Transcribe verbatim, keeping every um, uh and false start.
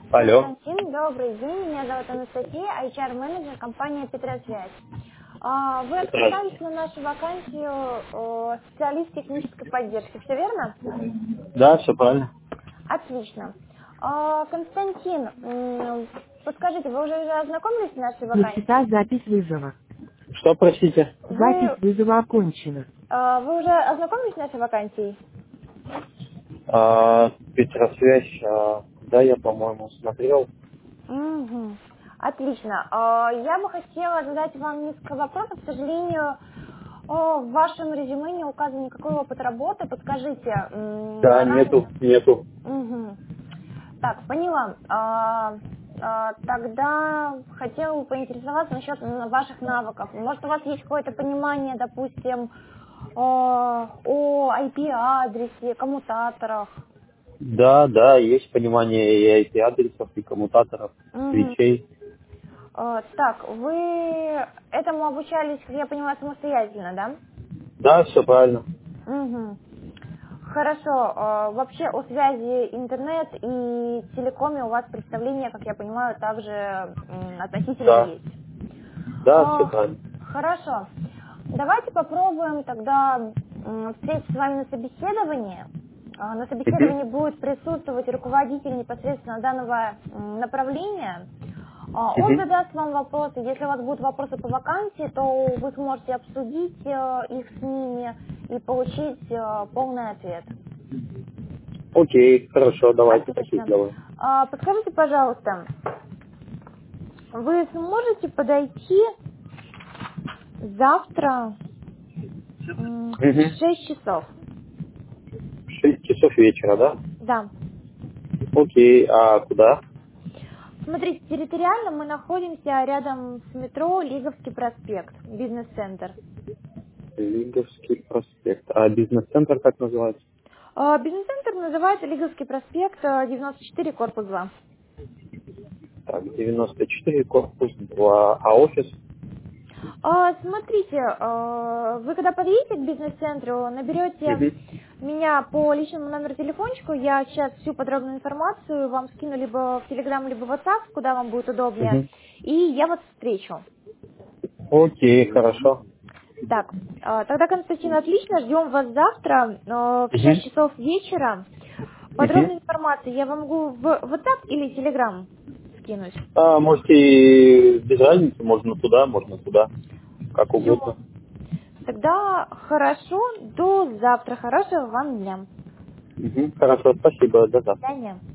Алло. Константин, добрый день. Меня зовут Анастасия, эйч ар-менеджер компании Петросвязь. А, Вы откликались Здравствуйте. на нашу вакансию э, специалист технической поддержки, все верно? Да, все правильно. Отлично. А, Константин, м, подскажите, вы уже ознакомились с нашей вакансией? Начата запись вызова. Что, простите? Запись Вы, вызова окончена. а, вы уже ознакомились с нашей вакансией? А, Петросвязь, а, да, я, по-моему, смотрел. Мгм. Отлично. А, Я бы хотела задать вам несколько вопросов. К сожалению, о, в вашем резюме не указан никакой опыт работы. Подскажите, м, Да, нету, ранее... нету. Мгм. Так, поняла. А, а, Тогда хотела бы поинтересоваться насчет м, ваших навыков. Может, у вас есть какое-то понимание, допустим, о о ай пи-адресе, коммутаторах? Да, да, есть понимание и ай пи-адресов, и коммутаторов, Мгм. свечей. А, Так, вы этому обучались, как я понимаю, самостоятельно, да? Да, все правильно. Угу. Хорошо. А, Вообще о связи интернет и телекоме у вас представление, как я понимаю, также м, относительно Да, есть. да, все А, правильно. Хорошо. Давайте попробуем тогда м, встретиться с вами на собеседовании. А, На собеседовании Мгм. будет присутствовать руководитель непосредственно данного м, направления. А, Он Мгм. задаст вам вопросы. Если у вас будут вопросы по вакансии, то вы сможете обсудить э, их с ними и получить э, полный ответ. Окей, хорошо, давайте так и Отлично. сделаем. А, Подскажите, пожалуйста, вы сможете подойти завтра м, в Угу. шесть часов? Шесть часов вечера, да? Да. Окей, а куда? Смотрите, территориально мы находимся рядом с метро Лиговский проспект, бизнес-центр. Лиговский проспект. А бизнес-центр как называется? А, Бизнес-центр называется Лиговский проспект, э, девяносто четыре, корпус два. Так, девяносто четыре, корпус два, а офис? А, Смотрите, э, вы когда подъедете к бизнес-центру, наберете Угу. меня по личному номеру телефончику, я сейчас всю подробную информацию вам скину либо в Telegram, либо в WhatsApp, куда вам будет удобнее, Угу. и я вас встречу. Окей, хорошо. Так, э, тогда, Константин, отлично, ждем вас завтра э, в шесть Угу. часов вечера. Угу. Подробную информацию я вам могу в WhatsApp или Telegram скинуть. А, можете и без разницы, можно туда, можно туда, как Все. угодно. Тогда хорошо, до завтра. Хорошего вам дня. Угу. Хорошо, спасибо, до До завтра. свидания.